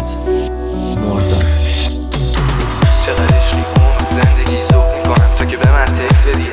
مرداد چقدر عشقی اون زندگی ذوق میکنم تو که به من تکس بدی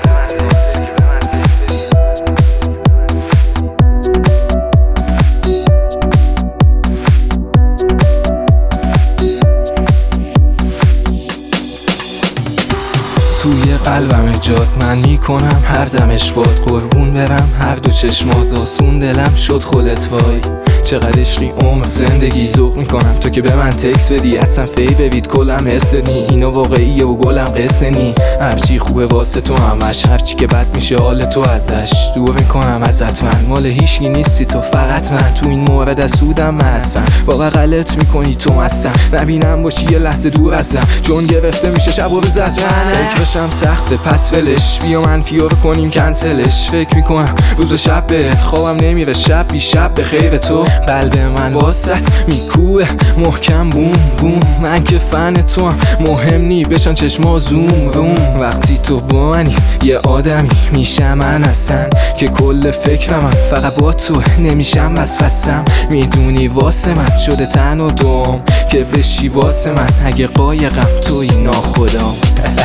توی قلبم جات من میکنم هر دمش باد قربون برم هر دو چشمات آسون دلم شد خودت وای چقدر عشقی عمر زندگی ذوق میکنم تو که به من تکس بدی اصلا فی ببید کلم حسنی اینو واقعیه و گلم قصه نی هرچی خوبه واسه تو همش هرچی که بد میشه حال تو ازش دور میکنم ازت من مال هیچکی نیستی تو فقط من تو این مورد از سودم من هستم با بغلت میکنی تو مستم نبینم باشی یه لحظه دور ازم چون گرفته میشه شب و روز از من فکرشم سخته پس ولش بیا منفی رو کنیم کنسلش فکر میکنم روز و شب بهت خوابم نمیره شب بی شب به خیر تو قلب من واسط میکوه محکم بوم بوم من که فن تو هم مهم نی بشن چشما زوم روم وقتی تو با منی یه آدمی میشم من اصلا که کل فکرم فقط با تو نمیشم وسوسم میدونی واسه من شده تن و دوم که بشی واسه من اگه قایقم توی ناخودم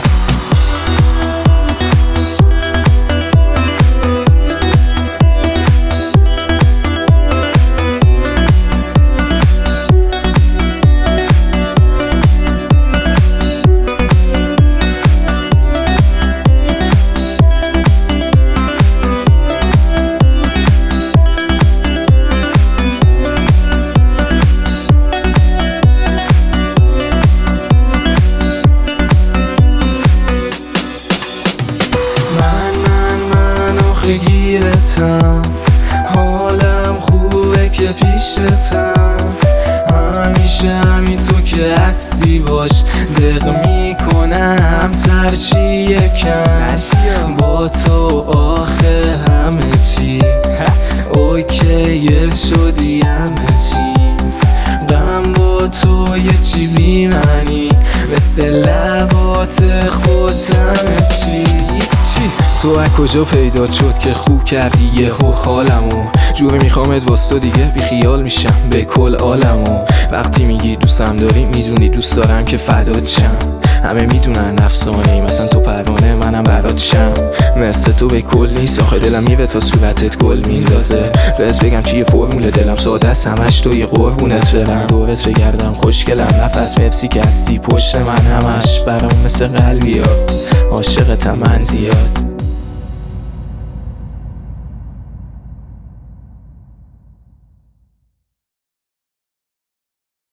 گیرتم حالم خوبه که پیشتم همیشه همین تو که هستی باش دق میکنم سرچی یکم با تو آخه همه چی اوکیه شدی همه چی غم با تو یه چی بیمنی مثل لبات خودم چی تو از کجا پیدا شد که خوب کردی یهو حالمو جوری میخوامت واسه دیگه بی خیال میشم به کل عالمو وقتی میگی دوستم داری میدونی دوست دارم که فدات شم همه میدونن افسانه‌ای مثلا تو پروانه منم برات شم مثل تو به کل نیست آخه دلم میوه تا صورتت گل میندازه بس بگم چیه فرمول دلم ساده است همش تو یه قربونت برم دورت بگردم خوشگلم نفس پپسی که هستی پشت من همش برام مثل قلبی ها عاشقتم من زیاد